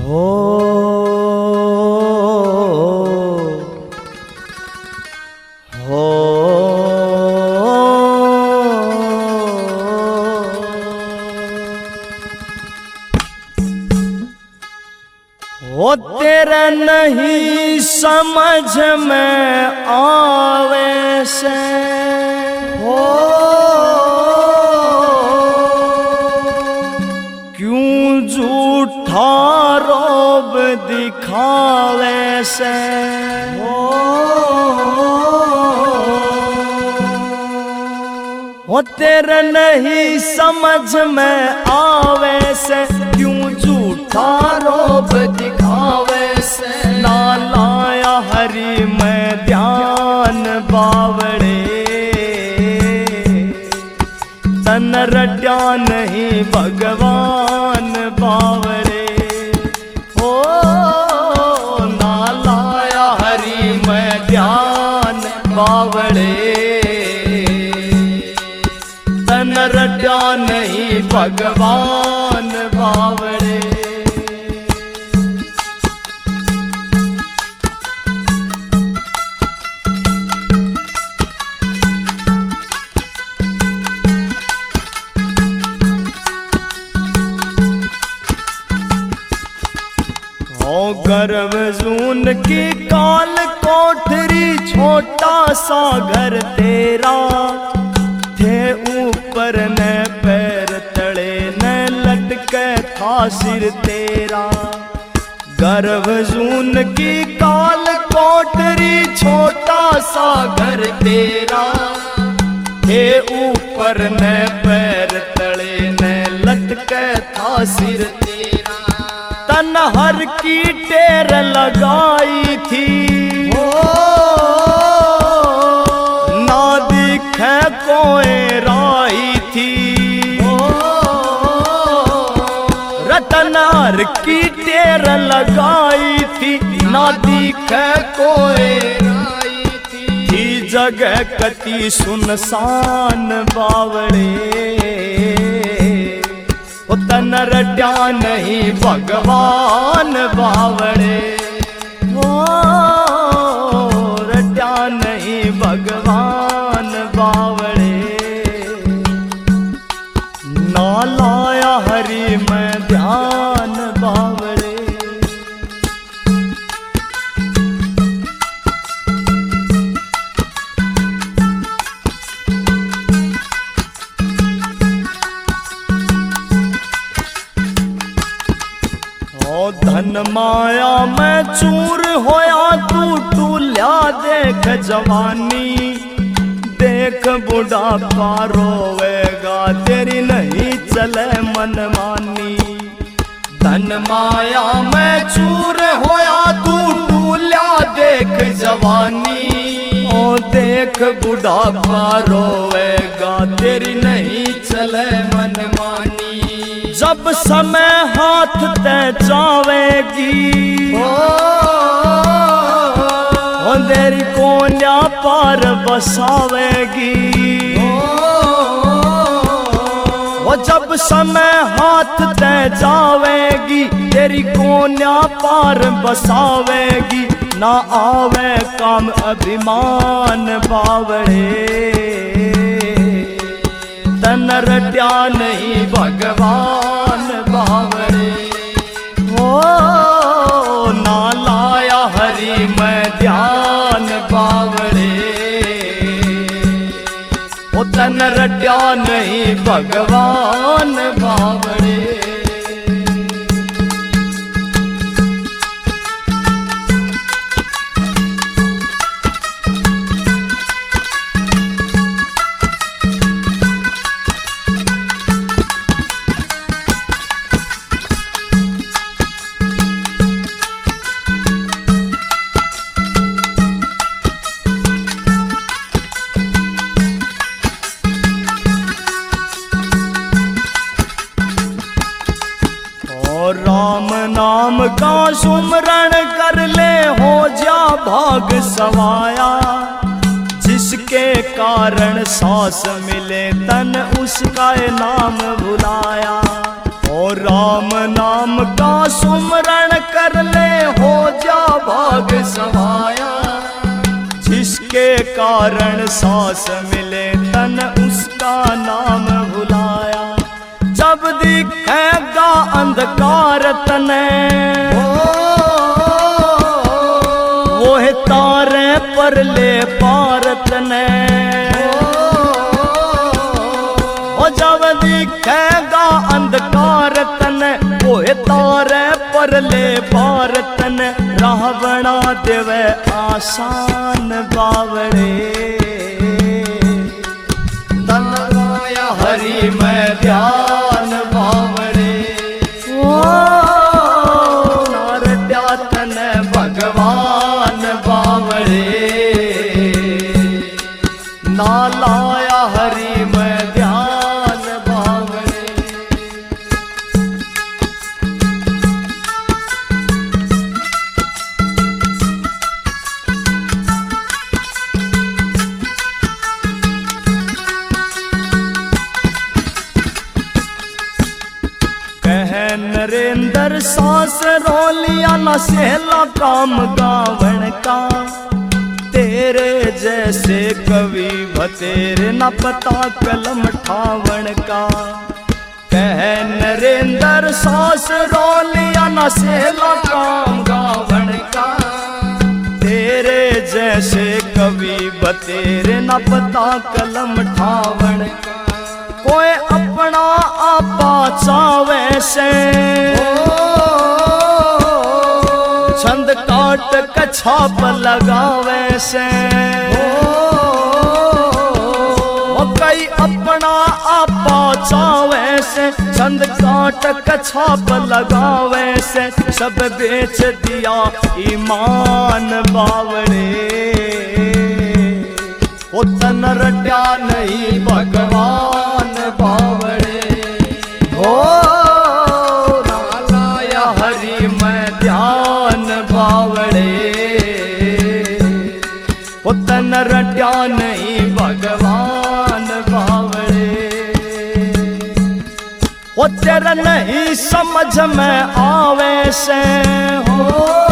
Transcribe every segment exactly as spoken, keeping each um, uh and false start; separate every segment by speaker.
Speaker 1: हो हो हो तेरा नहीं समझ में आवे से हो क्यों झूठा रोब दिखावे से हो हो तेरा नहीं समझ में आवे से क्यों झूठा रोब दिखावे से ना लाया हरि में ध्यान बावड़े तन रट्या नहीं भगवान बावड़े हो ना लाया हरि में ध्यान बावड़े तन रट्या नहीं भगवान बावड़े। गर्भ जून की काल कोठरी छोटा सा घर तेरा थे ऊपर न पैर तड़े न लटके था सिर तेरा। गर्भ जून की काल कोठरी छोटा सा घर तेरा थे ऊपर न पैर तड़े न लटके था सिर तेरा। तन हर की टेर लगाई थी हो ना दिखे कोई राई थी हो रतन हर की टेर लगाई थी ना दिखे कोई राई थी। थी जगह कति सुनसान बावड़े तन रट्या नहीं भगवान बावड़े हो रट्या नहीं भगवान बावड़े ना लाया हरि में ध्यान बावड़े। धन माया में चूर होया तू टूल्या देख जवानी देख बुढ़ापा रोवेगा तेरी नहीं चले मनमानी। धन माया में चूर होया तू टूल्या देख जवानी ओ देख बुढ़ापा रोवेगा तेरी नहीं चले मनमानी। जब समय हाथ ते जावेगी हो तेरी कोन्या पार बसावेगी हो जब समय हाथ ते जावेगी तेरी कोन्या पार बसावेगी। ना आवे काम अभिमान बावड़े तन रट्या नहीं भगवान बावड़े हो ना लाया हरि में ध्यान बावड़े ओ तन रट्या नहीं भगवान बावड़े। राम नाम का सुमरण कर ले हो जा भाग सवाया। जिसके कारण सांस मिले तन उसका नाम भुलाया। और राम नाम का सुमरण कर ले हो जा भाग समाया। जिसके कारण सांस मिले तन उसका नाम भुलाया। जब दिखेगा अंधकार तने वो है तारे पर ले पार तने। ओ जब दिखेगा अंधकार तने वो है तारे पर ले पार तने। राह बना देवे आसान बावड़े तन लाया हरि मैं ध्यान बावड़े। ओ नारद्या तन भगवान बावड़े ना लाया हरि मैं ध्यान बावड़े। नरेंद्र सांस रो लिया न सहला काम गावण का। तेरे जैसे कवि बतेरे न पता कलम ठावण का। कह नरेंद्र सांस रो लिया न सहला काम गावण का। तेरे जैसे कवि बतेरे न पता कलम ठावण का। कोई अपना आपा चावे से छंद काट कछाप लगावे से। ओ कई अपना आपा चावे से छंद काट कछाप लगावे से। सब बेच दिया ईमान बावड़े ओ तन रट्या नहीं भगवान बावड़े। हो ना लाया हरि मैं ध्यान बावड़े ओ तन रट्या नहीं भगवान बावड़े। ओ तेरा नहीं समझ में आवे से हो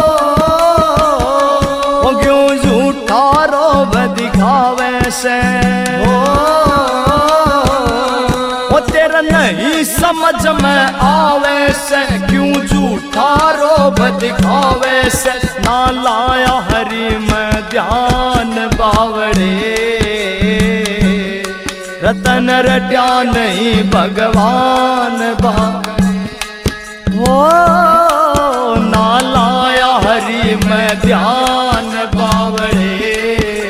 Speaker 1: ओ क्यों झूठा रोब दिखावे से। ओ तेरा नहीं समझ में आवे से क्यों झूठा रोब दिखावे से। ना लाया हरि मैं ध्यान बावड़े रतन रट्या नहीं भगवान बावड़े। ओ ना लाया हरि मैं ध्यान बावड़े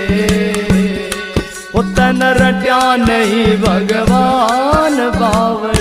Speaker 1: ओ तन रट्या नहीं भगवान बावड़े।